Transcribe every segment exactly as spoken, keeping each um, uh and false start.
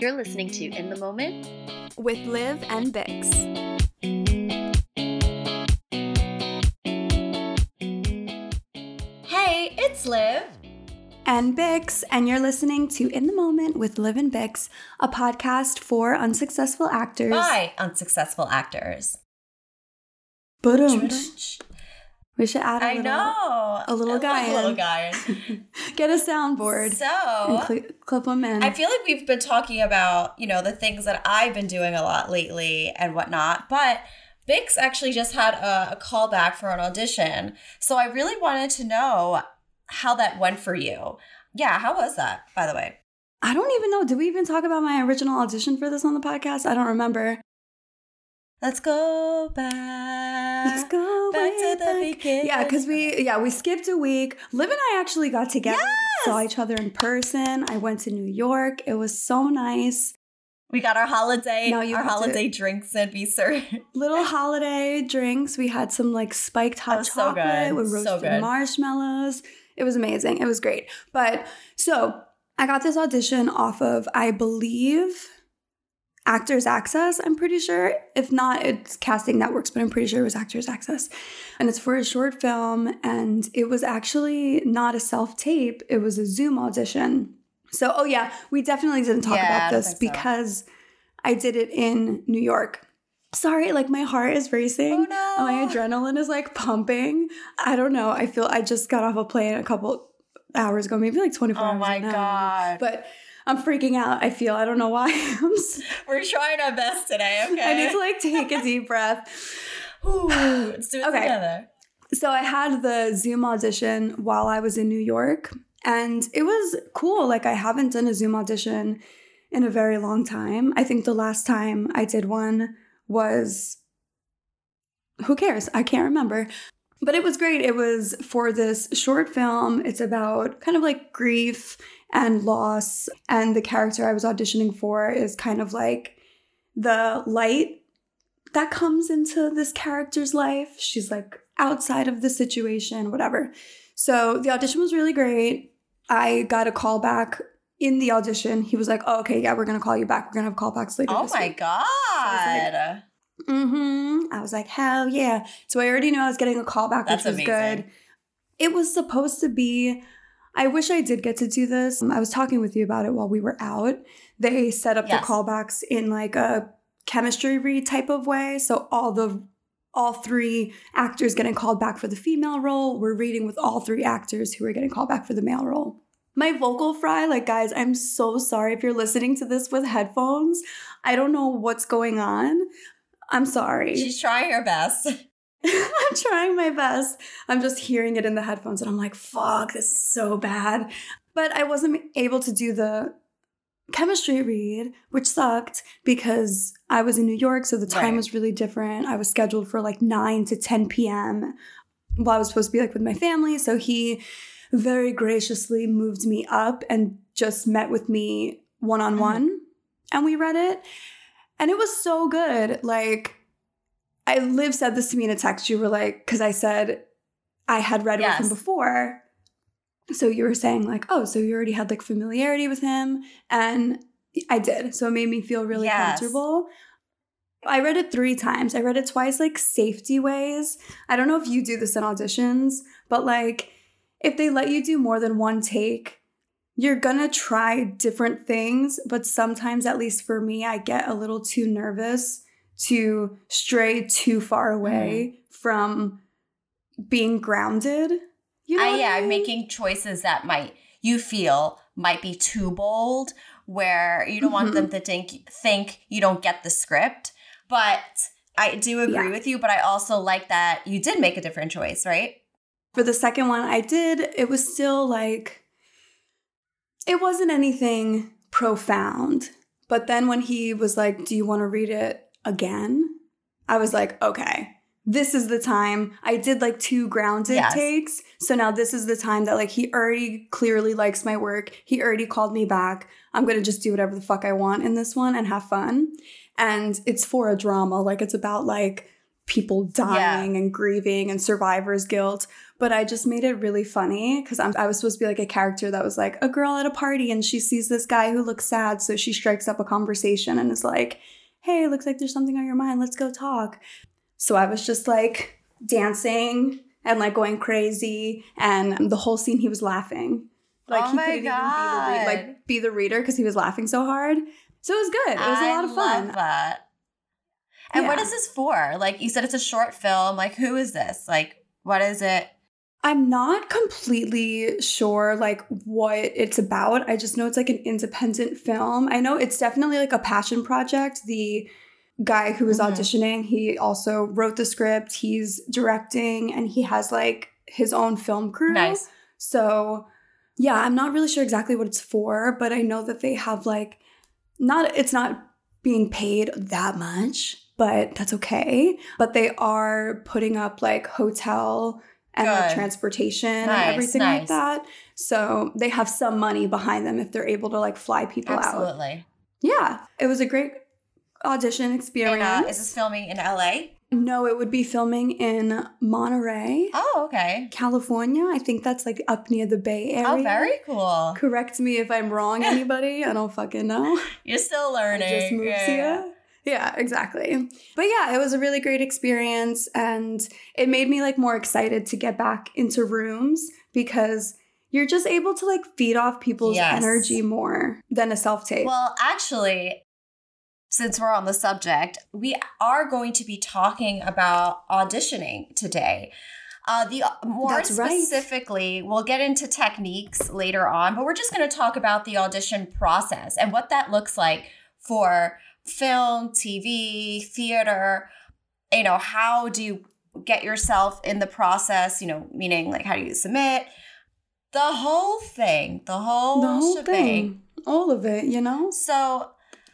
You're listening to In the Moment with Liv and Bix. Hey, it's Liv. And Bix, and you're listening to In the Moment with Liv and Bix, a podcast for unsuccessful actors. By unsuccessful actors. Boom. We should add a I little, know. a little guy A little in. guy in. Get a soundboard. So, and cl- clip them in. I feel like we've been talking about, you know, the things that I've been doing a lot lately and whatnot, but Bix actually just had a, a call back for an audition. So I really wanted to know how that went for you. Yeah, how was that, by the way? I don't even know. Did we even talk about my original audition for this on the podcast? I don't remember. Let's go back. Let's go back to the back. beginning. Yeah, because we yeah we skipped a week. Liv and I actually got together. Yes! Saw each other in person. I went to New York. It was so nice. We got our holiday, Now you our have holiday to- drinks and be served. Little holiday drinks. We had some like spiked hot was so chocolate good. with So roasted good. marshmallows. It was amazing. It was great. But so I got this audition off of, I believe, Actors Access, I'm pretty sure. If not, it's Casting Networks, but I'm pretty sure it was Actors Access. And it's for a short film, and it was actually not a self-tape. It was a Zoom audition. So, oh yeah, we definitely didn't talk Yeah, I about don't this think so. because I did it in New York. Sorry, like my heart is racing. Oh, no. And my adrenaline is like pumping. I don't know. I feel I just got off a plane a couple hours ago, maybe like twenty-four Oh hours my ago. God. But I'm freaking out. I feel, I don't know why. I'm s- We're trying our best today, okay? I need to like take a deep breath. Ooh, let's do it Okay. together. So I had the Zoom audition while I was in New York, and it was cool. Like I haven't done a Zoom audition in a very long time. I think the last time I did one was, who cares? I can't remember. But it was great. It was for this short film. It's about kind of like grief and loss. And the character I was auditioning for is kind of like the light that comes into this character's life. She's like outside of the situation, whatever. So the audition was really great. I got a call back in the audition. He was like, oh, okay, yeah, we're going to call you back. We're going to have callbacks later Oh this my week. God. Mm-hmm. I was like, hell yeah. So I already knew I was getting a call back, That's which was amazing. good. It was supposed to be, I wish I did get to do this. I was talking with you about it while we were out. They set up Yes. the callbacks in like a chemistry read type of way. So all the all three actors getting called back for the female role, we're reading with all three actors who are getting called back for the male role. My vocal fry, like guys, I'm so sorry if you're listening to this with headphones. I don't know what's going on. I'm sorry. She's trying her best. I'm trying my best. I'm just hearing it in the headphones and I'm like, fuck, this is so bad. But I wasn't able to do the chemistry read, which sucked because I was in New York, so the time Right. was really different. I was scheduled for like nine to ten p.m. Well, I was supposed to be like with my family, so he very graciously moved me up and just met with me one-on-one, Mm-hmm. and we read it. And it was so good. Like, I Liv said this to me in a text. You were like, because I said I had read Yes. with him before. So you were saying like, oh, so you already had like familiarity with him. And I did. So it made me feel really Yes. comfortable. I read it three times. I read it twice, like safety ways. I don't know if you do this in auditions, but like if they let you do more than one take, you're gonna try different things. But sometimes, at least for me, I get a little too nervous to stray too far away from being grounded. You know I, what yeah, I I'm mean? making choices that might, you feel might be too bold, where you don't want Mhm. them to think, think you don't get the script. But I do agree Yeah. with you, but I also like that you did make a different choice, right? For the second one, I did. It was still like, it wasn't anything profound. But then when he was like, do you want to read it again? I was like, okay, this is the time. I did like two grounded Yes. takes. So now this is the time that like he already clearly likes my work. He already called me back. I'm going to just do whatever the fuck I want in this one and have fun. And it's for a drama. Like it's about like people dying and grieving and survivor's guilt. but I just made it really funny because I was supposed to be like a character that was like a girl at a party and she sees this guy who looks sad. So she strikes up a conversation and is like, hey, looks like there's something on your mind. Let's go talk. So I was just like dancing and like going crazy. And the whole scene, he was laughing. Like oh he my couldn't God. even be the, re- like, be the reader because he was laughing so hard. So it was good. It was I a lot of fun. love that. And Yeah. what is this for? Like you said, it's a short film. Like who is this? Like what is it? I'm not completely sure like what it's about. I just know it's like an independent film. I know it's definitely like a passion project. The guy who was Mhm. auditioning, he also wrote the script, he's directing, and he has like his own film crew. Nice. So yeah, I'm not really sure exactly what it's for, but I know that they have like not it's not being paid that much, but that's okay. But they are putting up like hotel and like Good. transportation Nice, and everything nice. like that. So they have some money behind them if they're able to like fly people out. Absolutely. Yeah, it was a great audition experience. And uh, is this filming in L A? No, it would be filming in Monterey, Oh, okay. California. I think that's like up near the Bay Area. Oh, very cool. Correct me if I'm wrong, anybody. I don't fucking know. You're still I learning. just moved Yeah, here. yeah. Yeah, exactly. But yeah, it was a really great experience and it made me like more excited to get back into rooms because you're just able to like feed off people's Yes. energy more than a self-tape. Well, actually, since we're on the subject, we are going to be talking about auditioning today. Uh, the more That's right. specifically, we'll get into techniques later on, but we're just going to talk about the audition process and what that looks like for film, T V, theater. You know, how do you get yourself in the process? You know, meaning like how do you submit? The whole thing, the whole, the whole shebang. thing, all of it, you know? So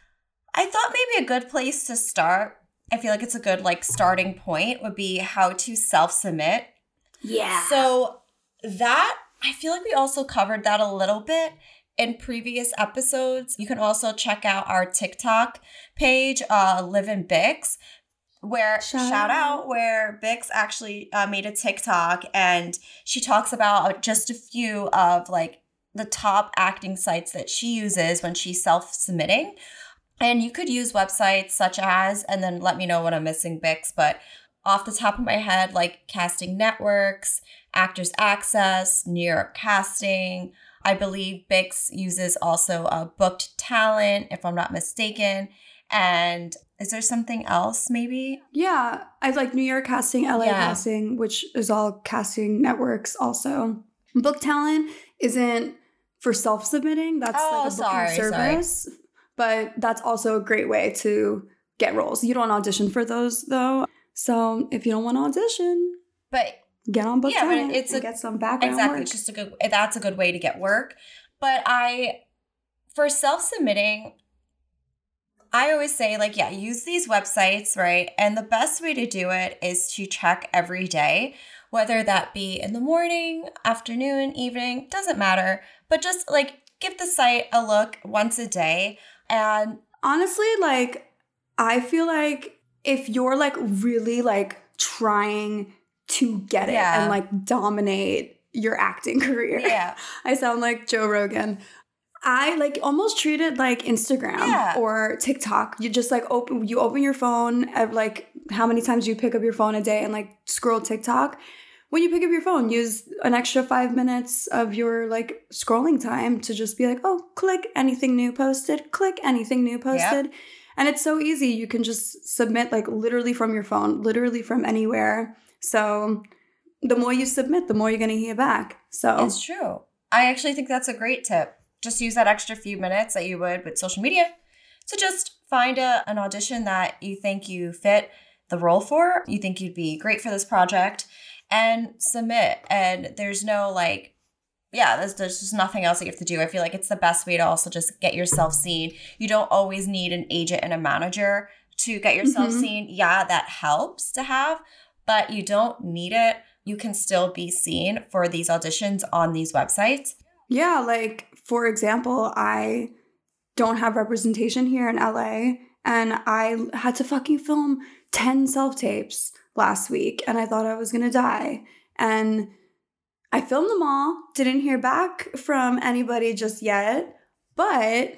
I thought maybe a good place to start, I feel like it's a good like starting point, would be how to self-submit. Yeah. So that, I feel like we also covered that a little bit in previous episodes. You can also check out our TikTok page, uh, Live in Bix, where Shout shout, out. out where Bix actually uh, made a TikTok and she talks about just a few of like the top acting sites that she uses when she's self-submitting. And you could use websites such as, and then let me know when I'm missing, Bix, but off the top of my head, like Casting Networks, Actors Access, New York Casting. I believe Bix uses also uh, Booked Talent, if I'm not mistaken. And is there something else maybe? Yeah, I like New York Casting, L A Yeah. Casting, which is all casting networks also. Book Talent isn't for self-submitting. That's Oh, like a booking sorry, sorry. service. But that's also a great way to get roles. You don't audition for those though. So if you don't want to audition, But get on Book Yeah, but Talent it's and a- get some background exactly, work. it's just a good, that's a good way to get work. But I, for self-submitting, I always say like, yeah, use these websites, right? And the best way to do it is to check every day, whether that be in the morning, afternoon, evening, doesn't matter. But just like give the site a look once a day. And Honestly, like, I feel like if you're like really like trying to get it Yeah. and like dominate your acting career. yeah, I sound like Joe Rogan. I like almost treat it like Instagram Yeah. or TikTok. You just like open, you open your phone at like how many times you pick up your phone a day and like scroll TikTok. When you pick up your phone, use an extra five minutes of your like scrolling time to just be like, oh, click anything new posted, click anything new posted. And it's so easy. You can just submit like literally from your phone, literally from anywhere. So the more you submit, the more you're going to hear back. So it's true. I actually think that's a great tip. Just use that extra few minutes that you would with social media to just find a, an audition that you think you fit the role for, you think you'd be great for this project, and submit. And there's no like, yeah, there's, there's just nothing else that you have to do. I feel like it's the best way to also just get yourself seen. You don't always need an agent and a manager to get yourself Mhm. seen. Yeah, that helps to have, but you don't need it. You can still be seen for these auditions on these websites. yeah, like for example, I don't have representation here in L A and I had to fucking film ten self-tapes last week and I thought I was going to die. And I filmed them all, didn't hear back from anybody just yet, but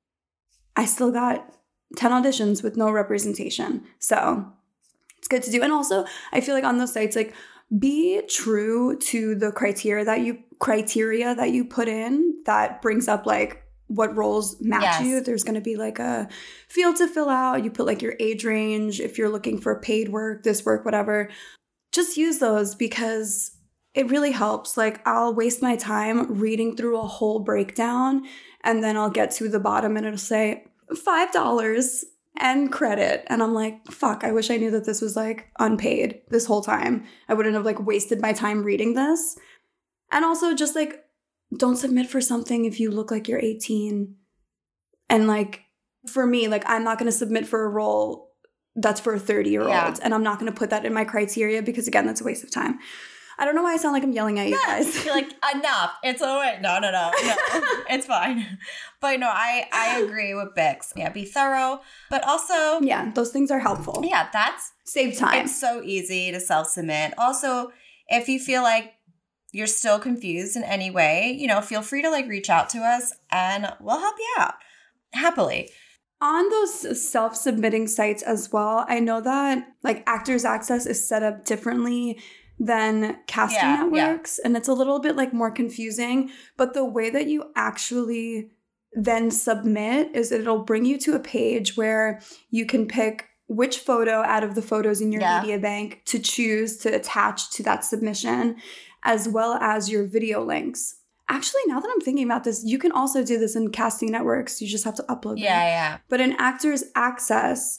I still got ten auditions with no representation. So it's good to do. And also, I feel like on those sites, like, be true to the criteria that you criteria that you put in that brings up like what roles match yes. you. There's going to be like a field to fill out. You put like your age range, if you're looking for paid work, this work, whatever. Just use those because it really helps. Like, I'll waste my time reading through a whole breakdown and then I'll get to the bottom and it'll say five dollars and credit. And I'm like, fuck, I wish I knew that this was like unpaid this whole time. I wouldn't have like wasted my time reading this. And also just like, don't submit for something if you look like you're eighteen. And like, for me, like, I'm not going to submit for a role that's for a thirty year old. Yeah. And I'm not going to put that in my criteria because, again, that's a waste of time. I don't know why I sound like I'm yelling at you guys. You're like, enough. It's all right. No, no, no, no. It's fine. But no, I, I agree with Bix. Yeah, be thorough. But also. Yeah, those things are helpful. Yeah, that's. Save time. It's so easy to self-submit. Also, if you feel like you're still confused in any way, you know, feel free to like reach out to us and we'll help you out happily. On those self-submitting sites as well, I know that like Actors Access is set up differently than casting yeah, networks. Yeah. And it's a little bit like more confusing. But the way that you actually then submit is it'll bring you to a page where you can pick which photo out of the photos in your yeah. media bank to choose to attach to that submission, as well as your video links. Actually, now that I'm thinking about this, you can also do this in casting networks. You just have to upload yeah, them. Yeah, But in Actors Access,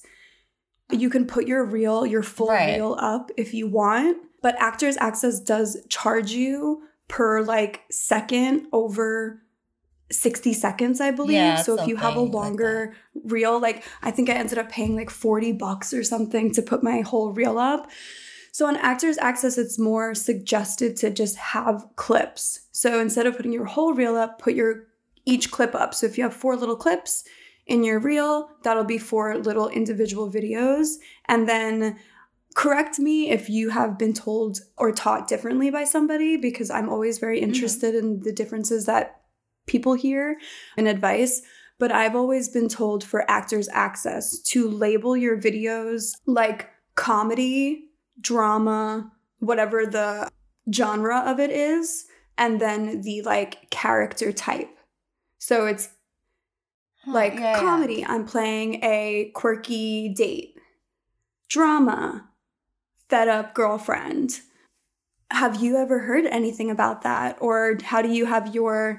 you can put your reel, your full right. reel up if you want. But Actors Access does charge you per like second over sixty seconds, I believe. Yeah, so if you have a longer like reel, like I think I ended up paying like forty bucks or something to put my whole reel up. So on Actors Access, it's more suggested to just have clips. So instead of putting your whole reel up, put your each clip up. So if you have four little clips in your reel, that'll be four little individual videos. And then correct me if you have been told or taught differently by somebody, because I'm always very interested mm-hmm. in the differences that people hear in advice. But I've always been told for Actors Access to label your videos like comedy, drama, whatever the genre of it is, and then the like character type. So it's like yeah, comedy, yeah. I'm playing a quirky date. Drama, fed up girlfriend. Have you ever heard anything about that? Or how do you have your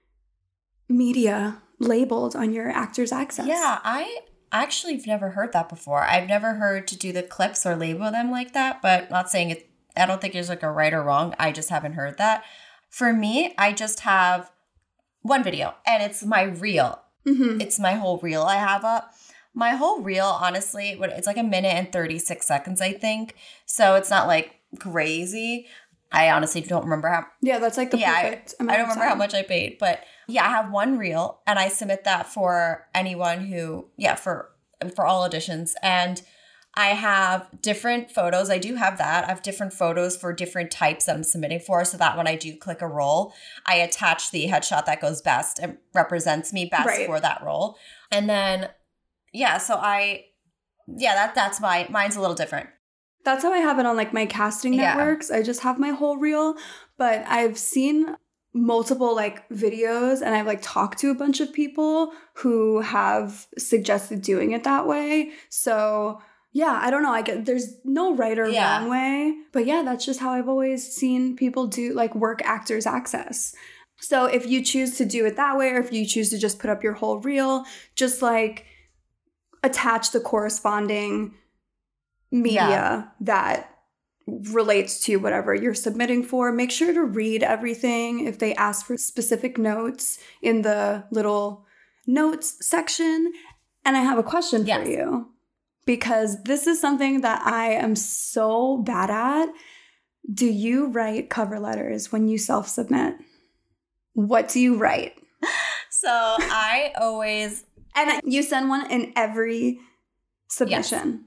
media labeled on your Actors Access? Yeah, I actually have never heard that before. I've never heard to do the clips or label them like that, but not saying it, I don't think there's like a right or wrong. I just haven't heard that. For me, I just have one video and it's my reel. Mm-hmm. It's my whole reel I have up. My whole reel, honestly, it's like a minute and thirty-six seconds, I think. So it's not like crazy. I honestly don't remember how. Yeah, that's like the yeah, perfect I, I don't remember how much I paid. But yeah, I have one reel and I submit that for anyone who, yeah, for for all auditions. And I have different photos. I do have that. I have different photos for different types that I'm submitting for. So that when I do click a role, I attach the headshot that goes best and represents me best right. for that role. And then, yeah, so I, yeah, that that's my, mine's a little different. That's how I have it on like my casting networks. Yeah. I just have my whole reel, but I've seen multiple like videos and I've like talked to a bunch of people who have suggested doing it that way. So yeah, I don't know. I get there's no right or yeah. wrong way, but yeah, that's just how I've always seen people do like work Actors Access. So if you choose to do it that way, or if you choose to just put up your whole reel, just like attach the corresponding media yeah. that relates to whatever you're submitting for. Make sure to read everything. If they ask for specific notes in the little notes section. And I have a question yes. for you, because this is something that I am so bad at. Do you write cover letters when you self-submit? What do you write? So I always... And you send one in every submission. Yes.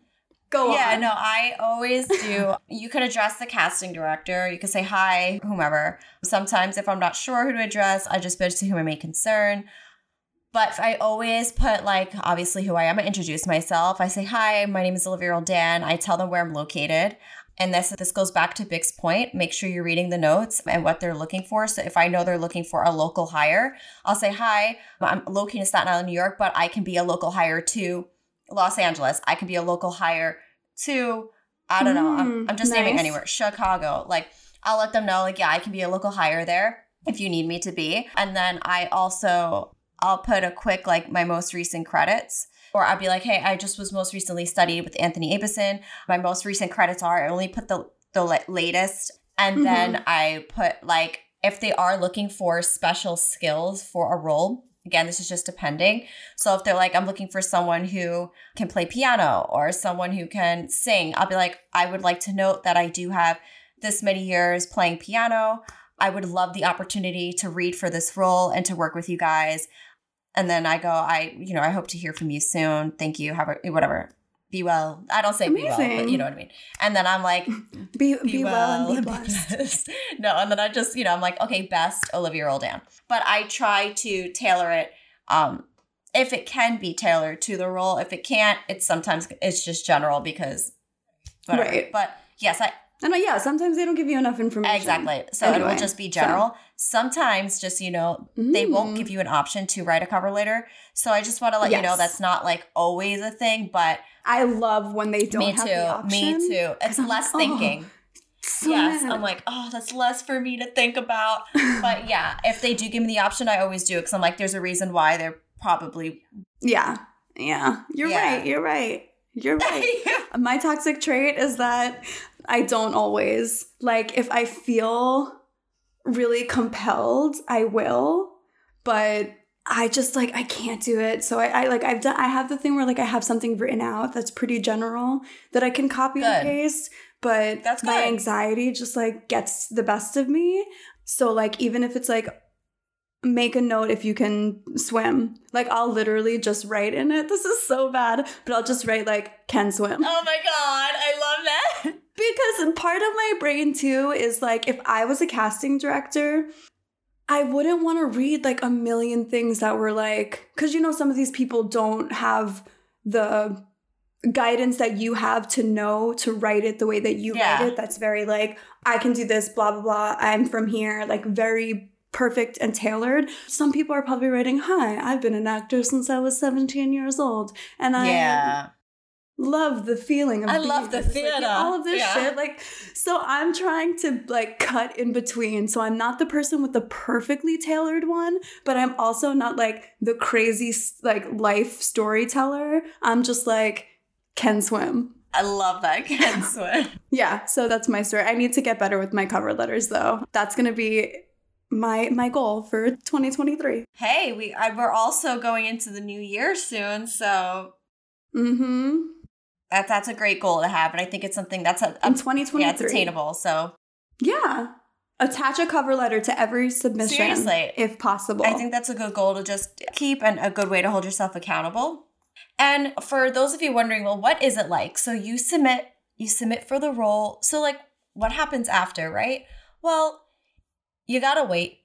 Go yeah, on. no, I always do. You can address the casting director. You can say hi, whomever. Sometimes if I'm not sure who to address, I just bitch to whom I may concern. But I always put, like, obviously who I am. I introduce myself. I say, hi, my name is Olivia Roldan. I tell them where I'm located. And this this goes back to Bix's point. Make sure you're reading the notes and what they're looking for. So if I know they're looking for a local hire, I'll say, hi, I'm located in Staten Island, New York, but I can be a local hire to Los Angeles. I can be a local hire to, I don't know, I'm, I'm just nice. naming anywhere, Chicago. Like, I'll let them know, like, yeah, I can be a local hire there if you need me to be. And then I also, I'll put a quick, like, my most recent credits. Or I'll be like, hey, I just was most recently studied with Anthony Abison. My most recent credits are, I only put the, the latest. And mm-hmm. then I put, like, if they are looking for special skills for a role, again, this is just depending. So if they're like, I'm looking for someone who can play piano or someone who can sing, I'll be like, I would like to note that I do have this many years playing piano. I would love the opportunity to read for this role and to work with you guys. And then I go, I, you know, I hope to hear from you soon. Thank you. Have a, whatever. Be well. I don't say Amazing. Be well, but you know what I mean. And then I'm like, be, be, be well, well and be blessed. blessed. No, and then I just, you know, I'm like, okay, best Olivia Roldan. But I try to tailor it. Um, if it can be tailored to the role, if it can't, it's sometimes it's just general because whatever. Right. But yes, I. And yeah, sometimes they don't give you enough information. Exactly. So anyway, it will just be general. So. Sometimes just, you know, mm. they won't give you an option to write a cover letter. So I just want to let yes. you know that's not like always a thing, but. I love when they don't me have too, the option. Me too. It's less like, thinking. Oh, so yes. Mad. I'm like, oh, that's less for me to think about. But yeah, if they do give me the option, I always do. Because I'm like, there's a reason why they're probably. Yeah. Yeah. You're yeah. right. You're right. You're right. My toxic trait is that I don't always, like, if I feel really compelled, I will, but I just, like, I can't do it. So I, I like, I've done, I have the thing where, like, I have something written out that's pretty general that I can copy good. and paste, but that's my anxiety just, like, gets the best of me. So, like, even if it's, like, make a note if you can swim. Like, I'll literally just write in it. This is so bad, but I'll just write, like, can swim. Oh my God, I love that. Because part of my brain, too, is, like, if I was a casting director, I wouldn't want to read, like, a million things that were, like, because, you know, some of these people don't have the guidance that you have to know to write it the way that you yeah. write it. That's very, like, I can do this, blah, blah, blah. I'm from here, like, very perfect and tailored. Some people are probably writing, hi, I've been an actor since I was seventeen years old. And I yeah. love the feeling of I love the theater. Like, all of this yeah. shit. Like, so I'm trying to, like, cut in between. So I'm not the person with the perfectly tailored one, but I'm also not, like, the crazy, like, life storyteller. I'm just, like, can swim. I love that. Can swim. Yeah. So that's my story. I need to get better with my cover letters, though. That's going to be my my goal for twenty twenty-three. Hey, we I, we're also going into the new year soon, so mm-hmm. that that's a great goal to have, and I think it's something that's a, a in twenty twenty-three. Yeah, it's attainable. So yeah, attach a cover letter to every submission, seriously, if possible. I think that's a good goal to just keep and a good way to hold yourself accountable. And for those of you wondering, well, what is it like? So you submit, you submit for the role. So like, what happens after, right? Well, you gotta wait.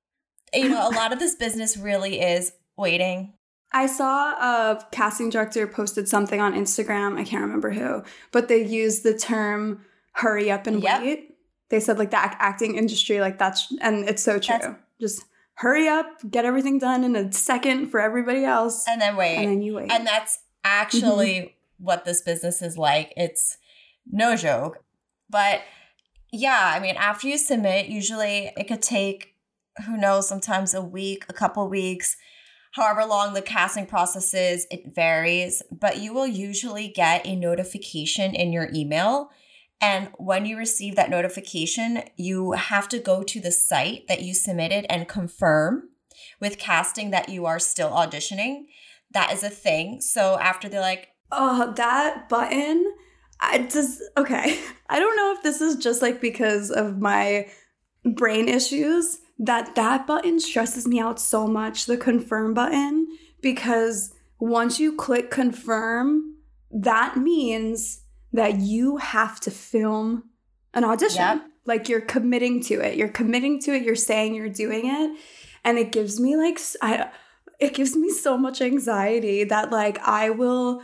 You know, a lot of this business really is waiting. I saw a casting director posted something on Instagram. I can't remember who, but they used the term hurry up and yep. wait. They said like the act- acting industry, like that's, and it's so true. That's, just hurry up, get everything done in a second for everybody else. And then wait. And then you wait. And that's actually mm-hmm. what this business is like. It's no joke. But yeah, I mean, after you submit, usually it could take, who knows, sometimes a week, a couple weeks, however long the casting process is, it varies. But you will usually get a notification in your email. And when you receive that notification, you have to go to the site that you submitted and confirm with casting that you are still auditioning. That is a thing. So after they're like, oh, that button, I just, okay. I don't know if this is just like because of my brain issues, that that button stresses me out so much, the confirm button, because once you click confirm, that means that you have to film an audition. Yep. Like you're committing to it. You're committing to it. You're saying you're doing it. And it gives me like, I, it gives me so much anxiety that like I will,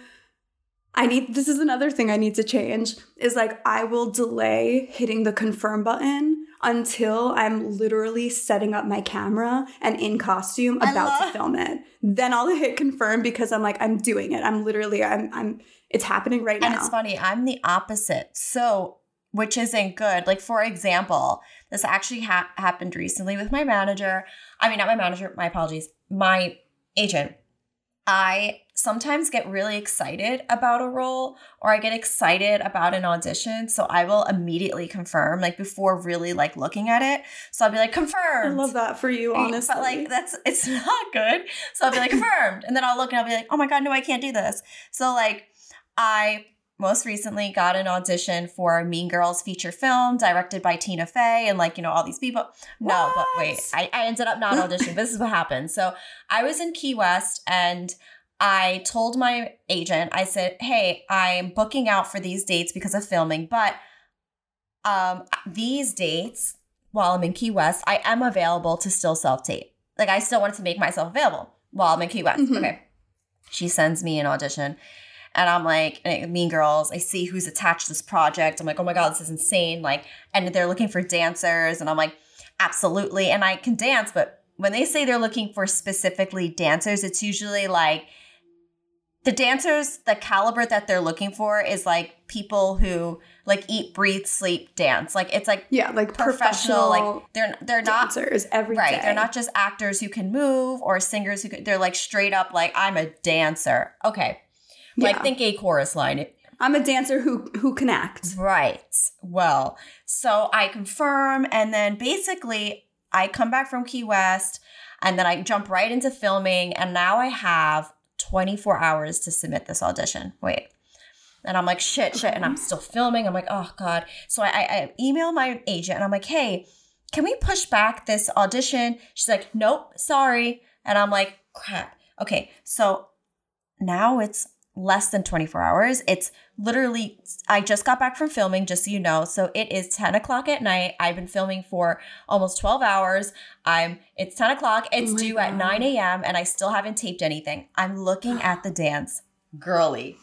I need, this is another thing I need to change is like I will delay hitting the confirm button until I'm literally setting up my camera and in costume about love- to film it. Then I'll hit confirm because I'm like, I'm doing it. I'm literally, I'm, I'm, it's happening right now. And it's funny. I'm the opposite. So, which isn't good. Like, for example, this actually ha- happened recently with my manager. I mean, not my manager, my apologies, my agent. I sometimes get really excited about a role or I get excited about an audition. So I will immediately confirm, like before really like looking at it. So I'll be like, confirmed. I love that for you, honestly. But like, that's, it's not good. So I'll be like, confirmed. And then I'll look and I'll be like, oh my God, no, I can't do this. So like I most recently got an audition for Mean Girls feature film directed by Tina Fey and like, you know, all these people. No, what? But wait, I, I ended up not auditioning. This is what happened. So I was in Key West and I told my agent, I said, hey, I'm booking out for these dates because of filming, but um, these dates while I'm in Key West, I am available to still self-tape. Like I still wanted to make myself available while I'm in Key West. Mm-hmm. Okay. She sends me an audition. And I'm like, Mean Girls, I see who's attached to this project. I'm like, oh my God, this is insane. Like, and they're looking for dancers. And I'm like, absolutely. And I can dance. But when they say they're looking for specifically dancers, it's usually like the dancers, the caliber that they're looking for is like people who like eat, breathe, sleep, dance. Like it's like yeah, like professional. Like they're they're not dancers every right. day. They're not just actors who can move or singers who can, they're like straight up like I'm a dancer. Okay. Like, yeah. Think a chorus line. I'm a dancer who who can act. Right. Well, so I confirm, and then basically I come back from Key West, and then I jump right into filming, and now I have twenty-four hours to submit this audition. Wait. And I'm like, shit, shit, and I'm still filming. I'm like, oh, God. So I, I email my agent, and I'm like, hey, can we push back this audition? She's like, nope, sorry. And I'm like, crap. Okay, so now it's less than twenty-four hours. It's literally, I just got back from filming, just so you know. So it is ten o'clock at night. I've been filming for almost twelve hours. I'm, it's ten o'clock. It's oh due God. At nine a.m. and I still haven't taped anything. I'm looking at the dance. Girly,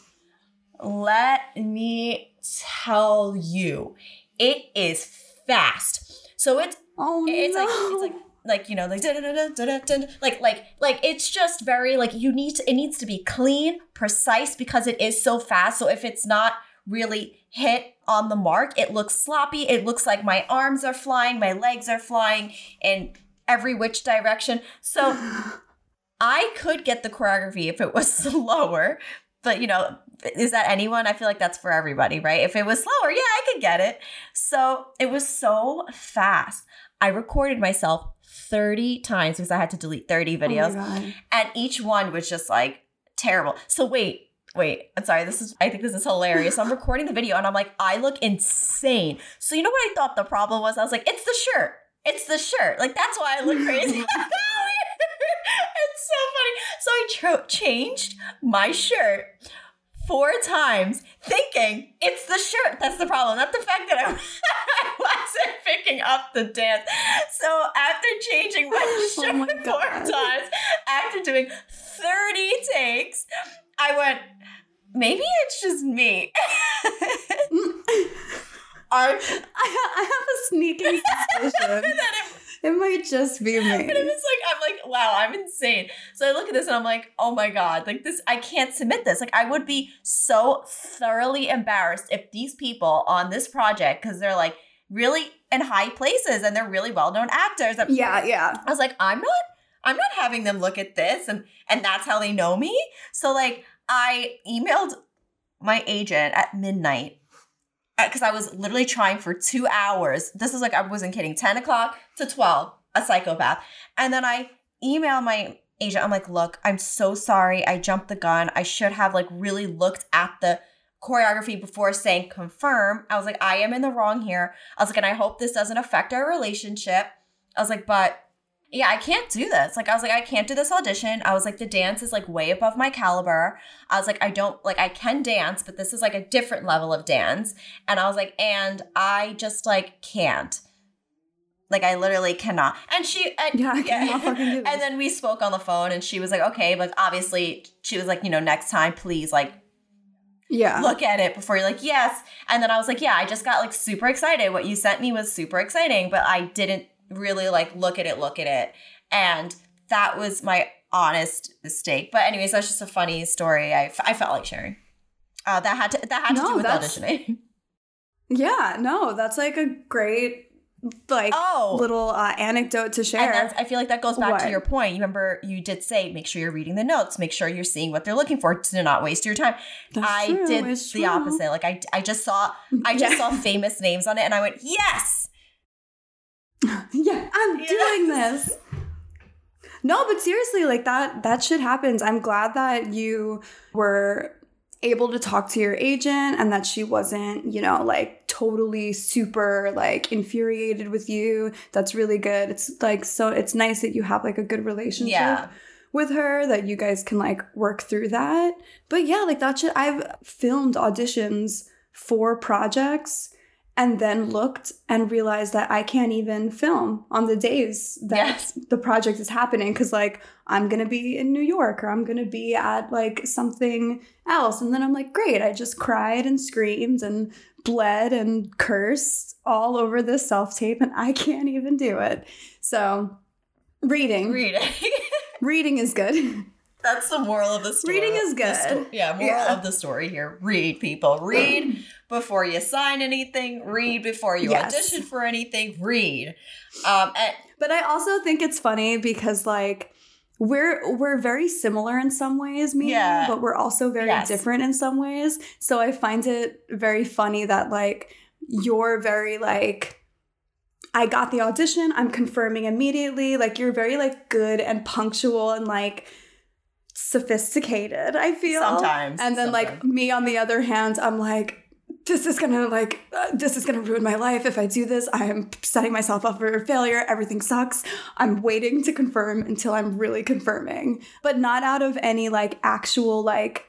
let me tell you, it is fast. So it's, oh, it's no. like, it's like, like, you know, like, da, da, da, da, da, da, like, like, like, it's just very, like, you need to, it needs to be clean, precise, because it is so fast. So if it's not really hit on the mark, it looks sloppy. It looks like my arms are flying, my legs are flying in every which direction. So I could get the choreography if it was slower, but, you know, is that anyone? I feel like that's for everybody, right? If it was slower, yeah, I could get it. So it was so fast. I recorded myself thirty times because I had to delete thirty videos. Oh and each one was just like terrible. So wait, wait, I'm sorry. This is, I think this is hilarious. So I'm recording the video and I'm like, I look insane. So you know what I thought the problem was? I was like, it's the shirt. It's the shirt. Like, that's why I look crazy. It's so funny. So I tro- changed my shirt four times thinking it's the shirt. That's the problem. Not the fact that I, I wasn't picking up the dance. So after changing my shirt oh my four times, after doing thirty takes, I went, maybe it's just me. I, I have a sneaking suspicion. it, it might just be me. And it was like, I'm like, wow, I'm insane. So I look at this and I'm like, oh my God, like this, I can't submit this. Like I would be so thoroughly embarrassed if these people on this project, because they're like really in high places and they're really well-known actors. And yeah, yeah. I was like, I'm not, I'm not having them look at this and, and that's how they know me. So like I emailed my agent at midnight, because I was literally trying for two hours. This is like, I wasn't kidding, ten o'clock to twelve, a psychopath. And then I emailed my agent. I'm like, look, I'm so sorry. I jumped the gun. I should have like really looked at the choreography before saying confirm. I was like, I am in the wrong here. I was like, and I hope this doesn't affect our relationship. I was like, but yeah, I can't do this. Like, I was like, I can't do this audition. I was like, the dance is like way above my caliber. I was like, I don't, like, I can dance, but this is like a different level of dance. And I was like, and I just like can't. Like, I literally cannot. And she, and, yeah, I cannot fucking do this. And then we spoke on the phone and she was like, okay, but obviously she was like, you know, next time, please, like, yeah, look at it before you're like, yes. And then I was like, yeah, I just got like super excited. What you sent me was super exciting, but I didn't really like look at it, look at it. And that was my honest mistake. But anyways, that's just a funny story I, I felt like sharing. Uh, that had to, that had no, to do with auditioning. Yeah, no, that's like a great like oh. little uh, anecdote to share. And that's, I feel like that goes back what? to your point. You remember you did say, make sure you're reading the notes, make sure you're seeing what they're looking for to not waste your time. That's I true, did it's the true. opposite. Like I, I just saw, I just Yeah. saw famous names on it and I went, yes. Yeah, I'm Yes. doing this. No, but seriously, like that, that shit happens. I'm glad that you were able to talk to your agent and that she wasn't, you know, like totally super like infuriated with you. That's really good. It's like, so it's nice that you have like a good relationship Yeah. with her, that you guys can like work through that. But yeah, like that shit, I've filmed auditions for projects and then looked and realized that I can't even film on the days that Yes. the project is happening because, like, I'm going to be in New York or I'm going to be at, like, something else. And then I'm like, great, I just cried and screamed and bled and cursed all over this self-tape and I can't even do it. So, reading. Reading. Reading is good. That's the moral of the story. Reading is The good. sto- yeah, moral Yeah. of the story here. Read, people. Read before you sign anything. Read before you Yes. audition for anything. Read. Um, and But I also think it's funny because, like, we're we're very similar in some ways, maybe, Yeah. but we're also very Yes. different in some ways. So I find it very funny that, like, you're very, like, I got the audition, I'm confirming immediately. Like, you're very, like, good and punctual and, like, sophisticated, I feel. Sometimes. And then, sometimes. like, me, on the other hand, I'm like, this is gonna like uh, this is gonna ruin my life if I do this. I am setting myself up for failure. Everything sucks. I'm waiting to confirm until I'm really confirming, but not out of any like actual like.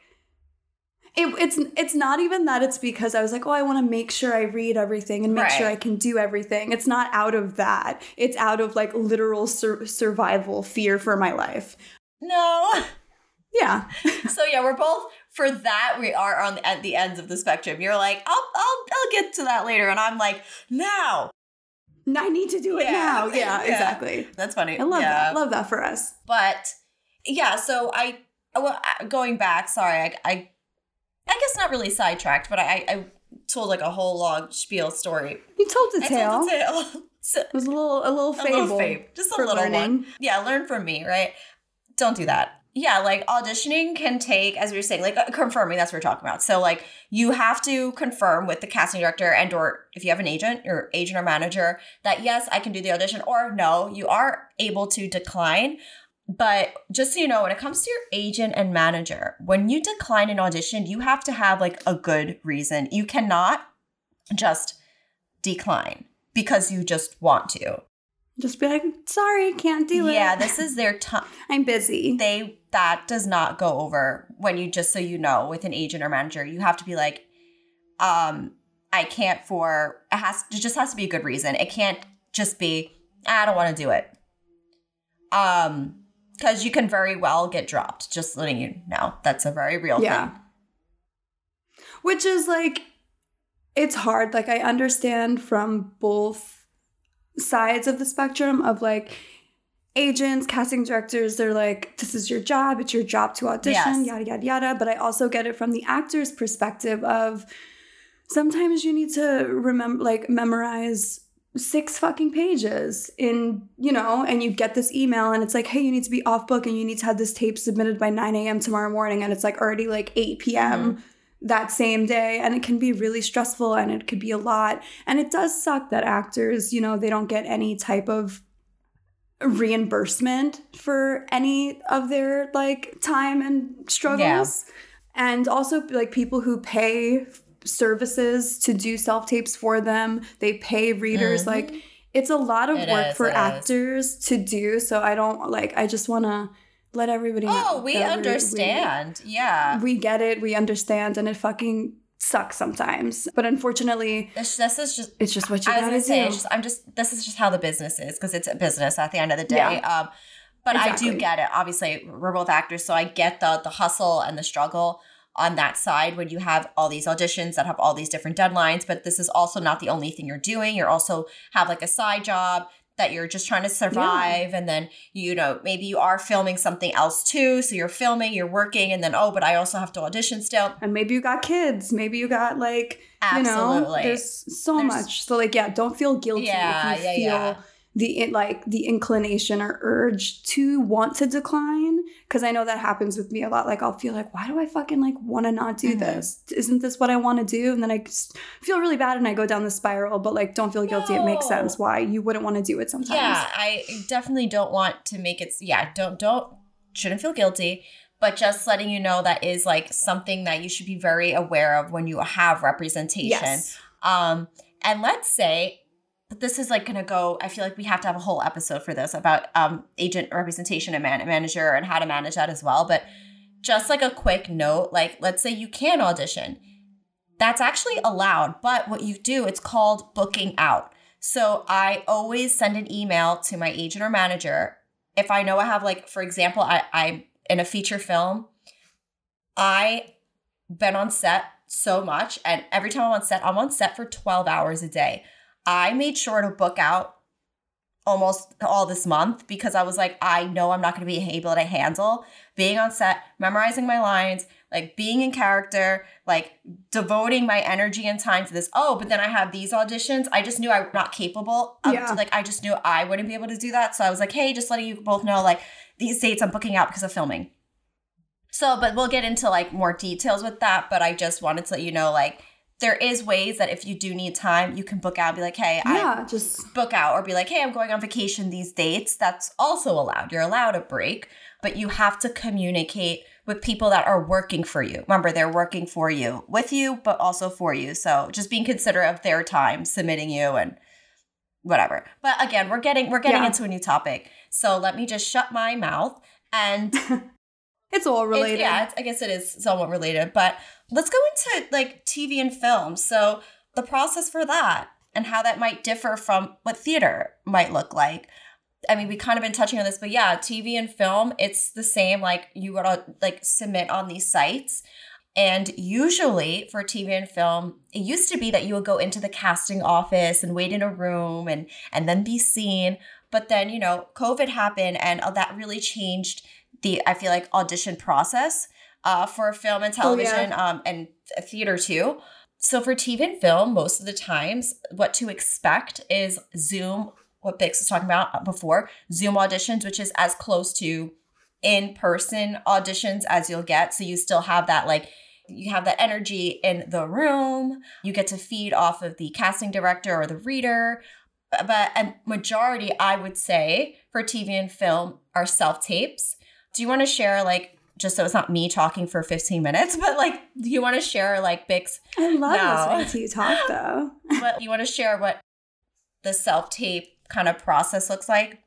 It, it's it's not even that it's because I was like, oh, I want to make sure I read everything and make sure Right. I can do everything. It's not out of that. It's out of like literal sur- survival fear for my life. No. Yeah. So yeah, we're both, for that, we are on the, at the ends of the spectrum. You're like, I'll, I'll, I'll get to that later. And I'm like, now. I need to do it Yeah. now. Yeah, Yeah. exactly. That's funny. I love yeah. that. Love that for us. But yeah, so I, well, going back, sorry, I, I, I guess not really sidetracked, but I, I told like a whole long spiel story. You told the I tale. told the tale. So, It was a little a little a fable. little fave, just a for little learning. one. Yeah, learn from me, right? Don't do that. Yeah, like auditioning can take, as we were saying, like uh, confirming, that's what we're talking about. So like you have to confirm with the casting director and or if you have an agent or agent or manager that yes, I can do the audition, or no, you are able to decline. But just so you know, when it comes to your agent and manager, when you decline an audition, you have to have like a good reason. You cannot just decline because you just want to. Just be like, sorry, can't do it. Yeah, this is their time. I'm busy. They that does not go over when you, just so you know, with an agent or manager. You have to be like, um, I can't for it has it just has to be a good reason. It can't just be I don't want to do it. Um, because you can very well get dropped. Just letting you know, that's a very real Yeah. thing. Which is like, it's hard. Like, I understand from both sides of the spectrum of like agents, casting directors, they're like, this is your job. It's your job to audition, Yes. yada, yada, yada. But I also get it from the actor's perspective of sometimes you need to remember, like, memorize six fucking pages in, you know, and you get this email and it's like, hey, you need to be off book and you need to have this tape submitted by nine a.m. tomorrow morning. And it's like already like eight p.m. Mhm. that same day. And it can be really stressful and it could be a lot. And it does suck that actors, you know, they don't get any type of reimbursement for any of their like time and struggles. And also like people who pay services to do self-tapes for them, they pay readers. Mhm. Like, it's a lot of It work is, for it is. actors to do. So I don't like, I just want to let everybody know. Oh, we that understand. yeah. We get it. We understand. And it fucking sucks sometimes. But unfortunately, This, this is just, it's just what you I was gotta going to say, do. it's just, I'm just, this is just how the business is because it's a business at the end of the day. Yeah. Um, but Exactly. I do get it. Obviously, we're both actors, so I get the the hustle and the struggle on that side when you have all these auditions that have all these different deadlines. But this is also not the only thing you're doing. You're also have like a side job that you're just trying to survive. Yeah. And then, you know, maybe you are filming something else too. So you're filming, you're working, and then, oh, but I also have to audition still. And maybe you got kids. Maybe you got like, Absolutely. you know, there's so There's- much. So like, yeah, don't feel guilty Yeah, if you yeah, feel yeah. the like the inclination or urge to want to decline. Because I know that happens with me a lot. Like I'll feel like, why do I fucking like want to not do Mhm. this? Isn't this what I want to do? And then I just feel really bad and I go down the spiral. But like, don't feel guilty. It makes No. sense why you wouldn't want to do it sometimes. Yeah, I definitely don't want to make it. Yeah, don't don't shouldn't feel guilty, but just letting you know that is like something that you should be very aware of when you have representation. Yes. Um, and let's say but this is like going to go. I feel like we have to have a whole episode for this about um agent representation and man- manager and how to manage that as well. But just like a quick note, like let's say you can audition. That's actually allowed, but what you do, it's called booking out. So I always send an email to my agent or manager. If I know I have like, for example, I, I'm in a feature film, I been on set so much. And every time I'm on set, I'm on set for twelve hours a day. I made sure to book out almost all this month because I was like, I know I'm not going to be able to handle being on set, memorizing my lines, like being in character, like devoting my energy and time to this. Oh, but then I have these auditions. I just knew I'm not capable of, Yeah. like, I just knew I wouldn't be able to do that. So I was like, hey, just letting you both know, like, these dates I'm booking out because of filming. So, but we'll get into like more details with that. But I just wanted to let you know, like, there is ways that if you do need time, you can book out and be like, hey, Yeah, I just book out, or be like, hey, I'm going on vacation these dates. That's also allowed. You're allowed a break, but you have to communicate with people that are working for you. Remember, they're working for you, with you, but also for you. So just being considerate of their time, submitting you and whatever. But again, we're getting we're getting Yeah. into a new topic. So let me just shut my mouth and it's all it's, related. yeah, it's, I guess it is somewhat related, but let's go into like T V and film. So the process for that and how that might differ from what theater might look like. I mean, we kind of been touching on this, but yeah, T V and film, it's the same. Like you would uh, like submit on these sites. And usually for T V and film, it used to be that you would go into the casting office and wait in a room and and then be seen. But then, you know, COVID happened and uh, that really changed the, I feel like, audition process uh, for film and television Oh, yeah. um, and th- theater too. So for T V and film, most of the times, what to expect is Zoom, what Bix was talking about before, Zoom auditions, which is as close to in-person auditions as you'll get. So you still have that, like, you have that energy in the room. You get to feed off of the casting director or the reader. But a majority, I would say, for T V and film are self-tapes. Do you want to share, like, just so it's not me talking for fifteen minutes, but, like, do you want to share, like, Bix? I love No. listening to you talk though. But you want to share what the self-tape kind of process looks like?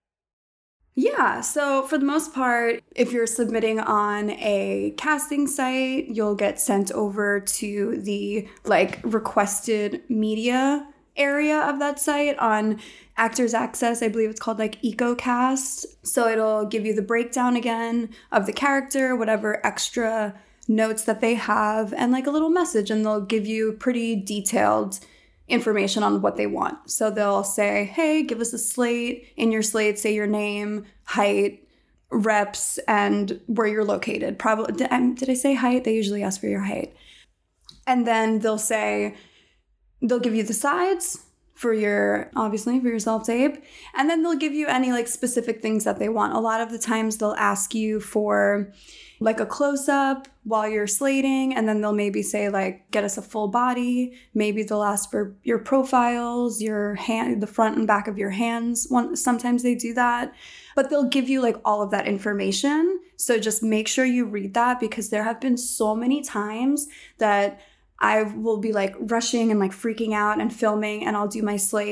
Yeah, so for the most part, if you're submitting on a casting site, you'll get sent over to the like requested media area of that site on Actors Access. I believe it's called like EcoCast. So it'll give you the breakdown again of the character, whatever extra notes that they have, and like a little message, and they'll give you pretty detailed information on what they want. So they'll say, hey, give us a slate. In your slate, say your name, height, reps, and where you're located. Probably, did, um, did I say height? They usually ask for your height. And then they'll say, they'll give you the sides for your, obviously, for your self-tape. And then they'll give you any like specific things that they want. A lot of the times they'll ask you for like a close-up while you're slating, and then they'll maybe say like, get us a full body. Maybe they'll ask for your profiles, your hand, the front and back of your hands. One, sometimes they do that, but they'll give you like all of that information. So just make sure you read that, because there have been so many times that I will be like rushing and like freaking out and filming, and I'll do my slate.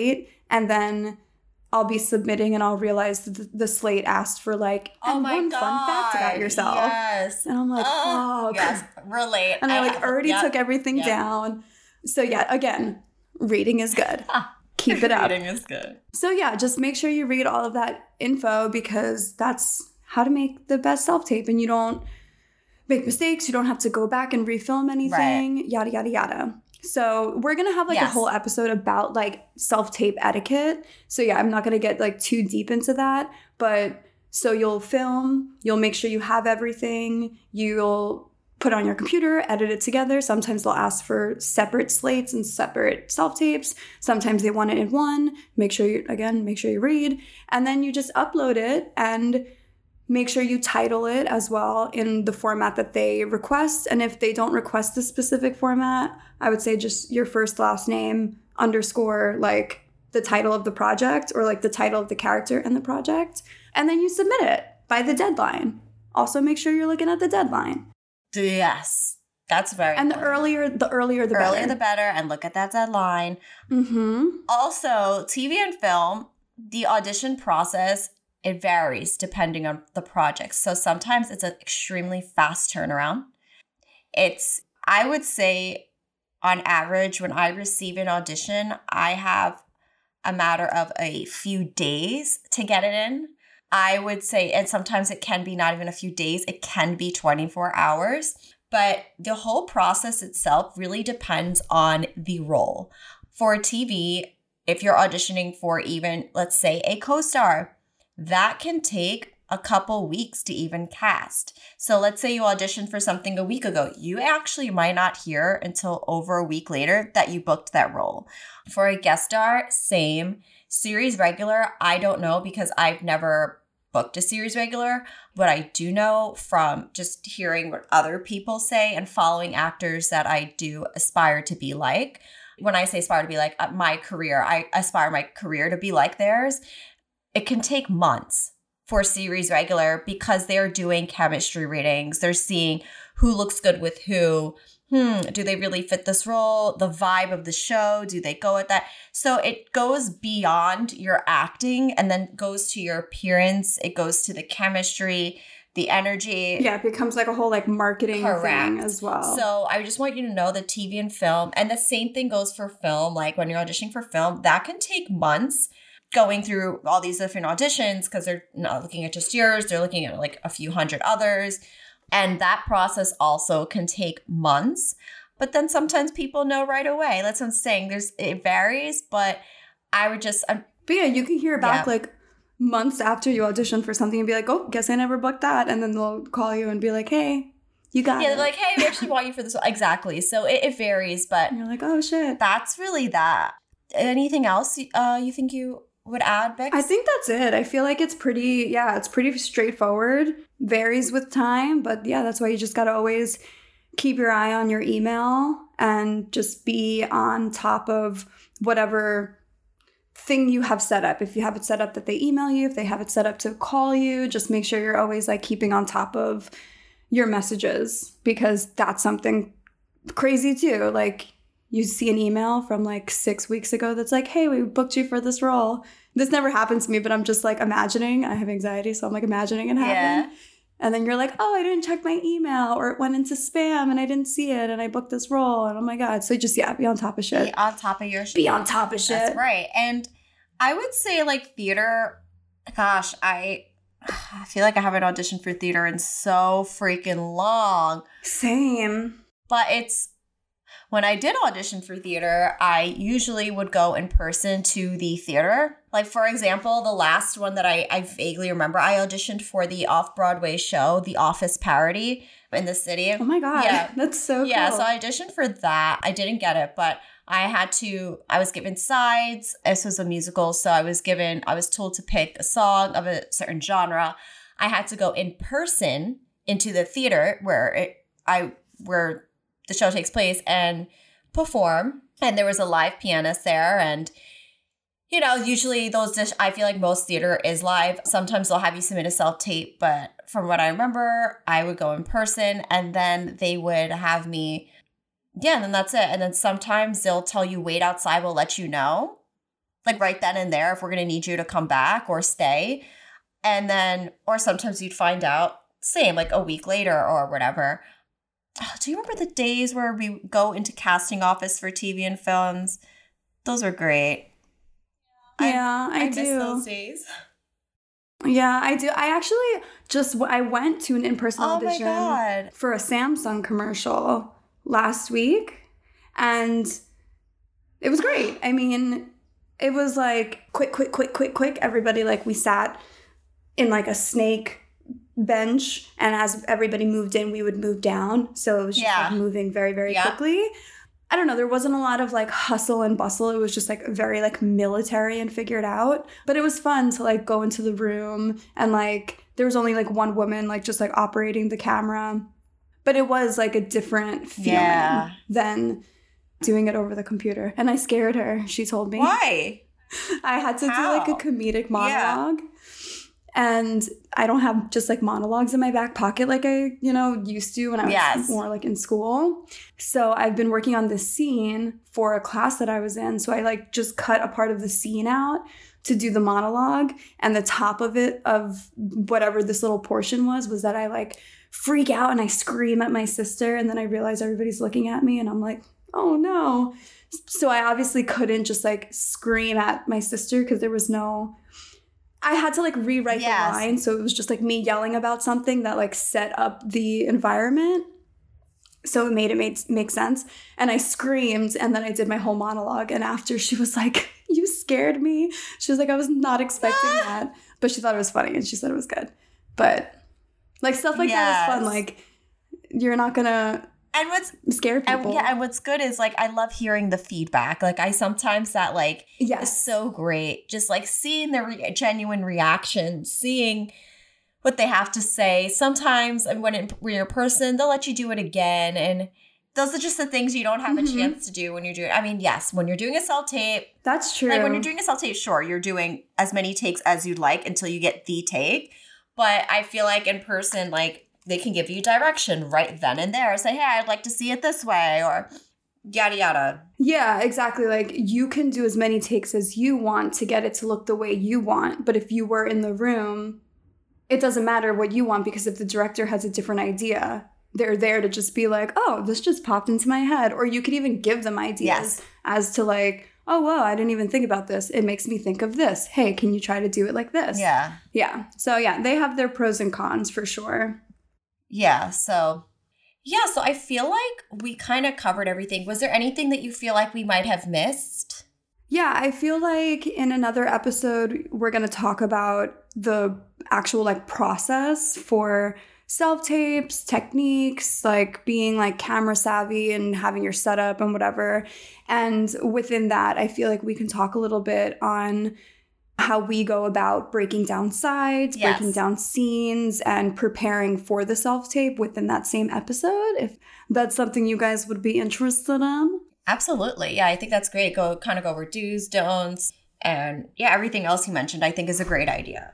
And then I'll be submitting and I'll realize that the, the slate asked for like, and oh my one God. fun fact about yourself. Yes. And I'm like, oh, fuck. Yes, relate. And I, I like have, already yeah, took everything yeah. down. So yeah, again, reading is good. Keep it up. Reading is good. So yeah, just make sure you read all of that info because that's how to make the best self-tape and you don't make mistakes. You don't have to go back and refilm anything, right. yada, yada, yada. So we're going to have like yes. a whole episode about like self-tape etiquette. So yeah, I'm not going to get like too deep into that. But so you'll film, you'll make sure you have everything. You'll put it on your computer, edit it together. Sometimes they'll ask for separate slates and separate self-tapes. Sometimes they want it in one. Make sure you, again, make sure you read. And then you just upload it and make sure you title it as well in the format that they request. And if they don't request the specific format, I would say just your first last name underscore like the title of the project or like the title of the character in the project. And then you submit it by the deadline. Also make sure you're looking at the deadline. Yes. That's very And important. the earlier, the earlier, the earlier better. the better. And look at that deadline. Mm-hmm. Also, T V and film, the audition process, it varies depending on the project. So sometimes it's an extremely fast turnaround. It's, I would say, on average, when I receive an audition, I have a matter of a few days to get it in. I would say, and sometimes it can be not even a few days, it can be twenty-four hours. But the whole process itself really depends on the role. For T V, if you're auditioning for even, let's say, a co-star, that can take a couple weeks to even cast. So let's say you auditioned for something a week ago. You actually might not hear until over a week later that you booked that role. For a guest star, same. Series regular, I don't know because I've never booked a series regular. But I do know from just hearing what other people say and following actors that I do aspire to be like. When I say aspire to be like uh, my career, I aspire my career to be like theirs. It can take months for series regular because they're doing chemistry readings. They're seeing who looks good with who. Hmm, do they really fit this role? The vibe of the show, do they go with that? So it goes beyond your acting and then goes to your appearance. It goes to the chemistry, the energy. Yeah, it becomes like a whole like marketing Correct. thing as well. So I just want you to know that T V and film, and the same thing goes for film. Like when you're auditioning for film, that can take months. Going through all these different auditions because they're not looking at just yours. They're looking at like a few hundred others. And that process also can take months. But then sometimes people know right away. That's what I'm saying. There's It varies, but I would just... I'm, but yeah, you can hear back yeah. like months after you audition for something and be like, oh, guess I never booked that. And then they'll call you and be like, hey, you got yeah, it. they're like, hey, we actually want you for this. Exactly. So it, it varies, but... And you're like, oh, shit. That's really that. Anything else uh, you think you... would add, Bix? I think that's it. I feel like it's pretty, yeah, it's pretty straightforward. Varies with time, but yeah, that's why you just got to always keep your eye on your email and just be on top of whatever thing you have set up. If you have it set up that they email you, if they have it set up to call you, just make sure you're always like keeping on top of your messages because that's something crazy too. Like, you see an email from like six weeks ago that's like, hey, we booked you for this role. This never happens to me, but I'm just like imagining. I have anxiety, so I'm like imagining it happen. Yeah. And then you're like, oh, I didn't check my email or it went into spam and I didn't see it and I booked this role. And oh my God. So just, yeah, be on top of shit. Be on top of your shit. Be on top of shit. That's right. And I would say like theater, gosh, I... I feel like I haven't auditioned for theater in so freaking long. Same. But it's... When I did audition for theater, I usually would go in person to the theater. Like, for example, the last one that I, I vaguely remember, I auditioned for the off-Broadway show, The Office parody in the city. Oh my God. Yeah. That's so Yeah, cool. so I auditioned for that. I didn't get it, but I had to, I was given sides. This was a musical, so I was given, I was told to pick a song of a certain genre. I had to go in person into the theater where it, I, where the show takes place and perform. And there was a live pianist there. And, you know, usually those, dish, I feel like most theater is live. Sometimes they'll have you submit a self-tape. But from what I remember, I would go in person and then they would have me, yeah, and then that's it. And then sometimes they'll tell you, wait outside, we'll let you know. like right then and there if we're going to need you to come back or stay. And then, or sometimes you'd find out, same, like a week later or whatever. Oh, do you remember the days where we go into casting office for T V and films? Those were great. Yeah, I, I, I do. miss those days. Yeah, I do. I actually just, I went to an in-person oh audition my God. for a Samsung commercial last week. And it was great. I mean, it was like quick, quick, quick, quick, quick. Everybody, like, we sat in like a snake bench. And as everybody moved in, we would move down. So it was just yeah. like moving very, very yeah. quickly. I don't know. There wasn't a lot of like hustle and bustle. It was just like very like military and figured out. But it was fun to like go into the room and like there was only like one woman like just like operating the camera. But it was like a different feeling yeah. than doing it over the computer. And I scared her. She told me. Why? I had to How? do like a comedic monologue. Yeah. And I don't have just like monologues in my back pocket like I, you know, used to when I was yes. more like in school. So I've been working on this scene for a class that I was in. So I like just cut a part of the scene out to do the monologue. And the top of it, of whatever this little portion was, was that I like freak out and I scream at my sister. And then I realize everybody's looking at me and I'm like, oh no. So I obviously couldn't just like scream at my sister because there was no... I had to like rewrite yes. the line. So it was just like me yelling about something that like set up the environment. So it made it made, make sense. And I screamed and then I did my whole monologue. And after she was like, you scared me. She was like, I was not expecting that. But she thought it was funny and she said it was good. But like stuff like yes. that is fun. Like you're not going to... And what's scare people. And, yeah, and what's good is like I love hearing the feedback. Like I sometimes that like yes. is so great. Just like seeing the re- genuine reaction, seeing what they have to say. Sometimes and when, it, when you're a person, they'll let you do it again. And those are just the things you don't have mm-hmm. a chance to do when you're doing. I mean, yes, when you're doing a self-tape. That's true. Like when you're doing a self-tape, sure, you're doing as many takes as you'd like until you get the take. But I feel like in person, like, they can give you direction right then and there. Say, hey, I'd like to see it this way or yada, yada. Yeah, exactly. Like you can do as many takes as you want to get it to look the way you want. But if you were in the room, it doesn't matter what you want because if the director has a different idea, they're there to just be like, oh, this just popped into my head. Or you could even give them ideas yes. as to like, oh, wow, I didn't even think about this. It makes me think of this. Hey, can you try to do it like this? Yeah. Yeah. So yeah, they have their pros and cons for sure. Yeah, so yeah, so I feel like we kind of covered everything. Was there anything that you feel like we might have missed? Yeah, I feel like in another episode, we're going to talk about the actual like process for self-tapes, techniques, like being like camera savvy and having your setup and whatever. And within that, I feel like we can talk a little bit on how we go about breaking down sides, yes. breaking down scenes, and preparing for the self-tape within that same episode, if that's something you guys would be interested in. Absolutely. Yeah, I think that's great. Go kind of go over do's, don'ts, and yeah, everything else you mentioned, I think is a great idea.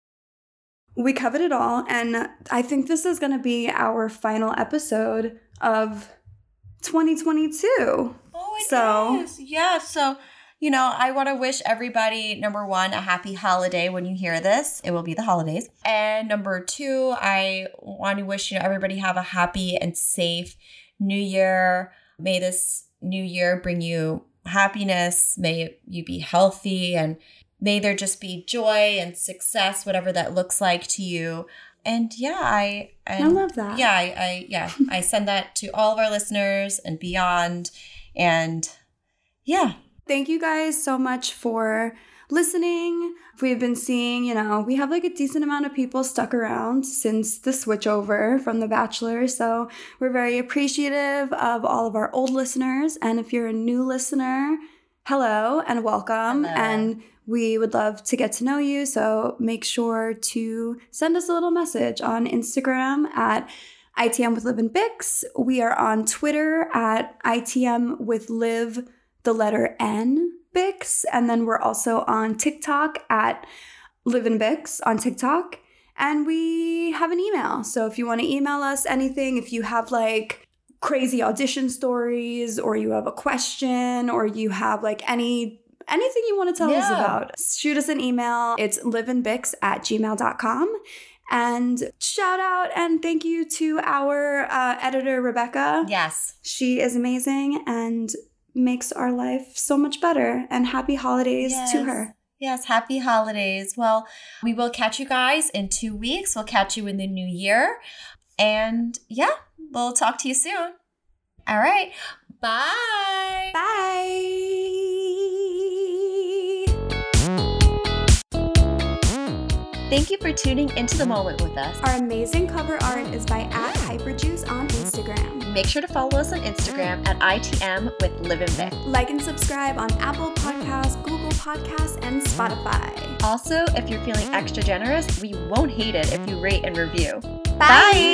We covered it all, and I think this is going to be our final episode of twenty twenty-two. Oh, it so, is. Yeah, so... You know, I want to wish everybody, number one, a happy holiday when you hear this. It will be the holidays. And number two, I want to wish, you know, everybody have a happy and safe new year. May this new year bring you happiness. May you be healthy and may there just be joy and success, whatever that looks like to you. And yeah, I and I love that. Yeah, I, I yeah, I send that to all of our listeners and beyond. And yeah. Thank you guys so much for listening. We've been seeing, you know, we have like a decent amount of people stuck around since the switchover from The Bachelor. So we're very appreciative of all of our old listeners. And if you're a new listener, hello and welcome. Hello. And we would love to get to know you. So make sure to send us a little message on Instagram at I T M with Liv and Bix. We are on Twitter at I T M with Liv, the letter N, Bix. And then we're also on TikTok at Liv and Bix on TikTok. And we have an email. So if you want to email us anything, if you have like crazy audition stories or you have a question or you have like any anything you want to tell yeah. us about. Shoot us an email. It's liveandbix at gmail dot com. And shout out and thank you to our uh, editor, Rebecca. Yes. She is amazing and makes our life so much better. And happy holidays yes. to her. Yes, happy holidays. Well, we will catch you guys in two weeks. We'll catch you in the new year. And yeah, we'll talk to you soon. All right. Bye. Bye. Thank you for tuning into the moment with us. Our amazing cover art is by at Hyperjuice on Instagram. Make sure to follow us on Instagram at I T M with Live and Vic. Like and subscribe on Apple Podcasts, Google Podcasts, and Spotify. Also, if you're feeling extra generous, we won't hate it if you rate and review. Bye. Bye.